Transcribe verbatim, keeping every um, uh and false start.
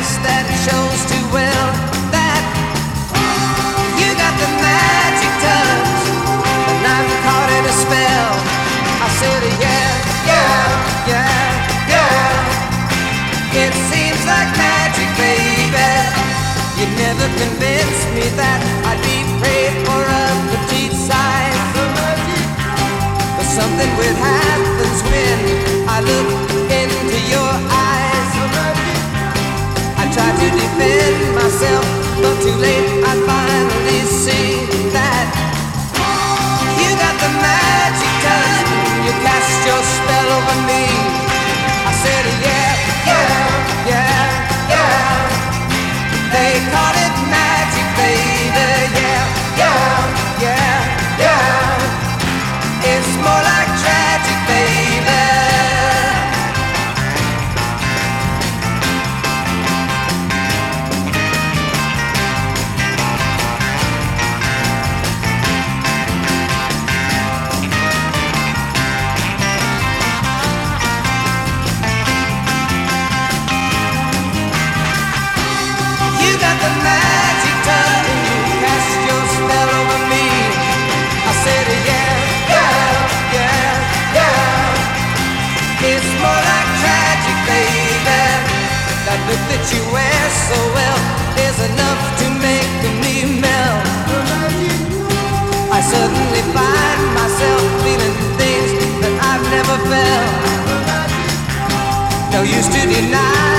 dress that shows too well that you got the magic touch, and I'm caught in a spell. I said, yeah, yeah, yeah, yeah. It seems like magic, baby. You never convinced me that I'd be prayed for a petite size. But something weird happens when I look into your eyes. I try to defend myself, but too late I finally see that you got the magic touch. You cast your spell over me. I said, yeah, yeah, yeah, yeah. They call it magic, baby. Yeah, yeah, yeah, yeah. It's more like tragic, baby. Look that you wear so well is enough to make me melt. I suddenly find myself feeling things that I've never felt. No use to deny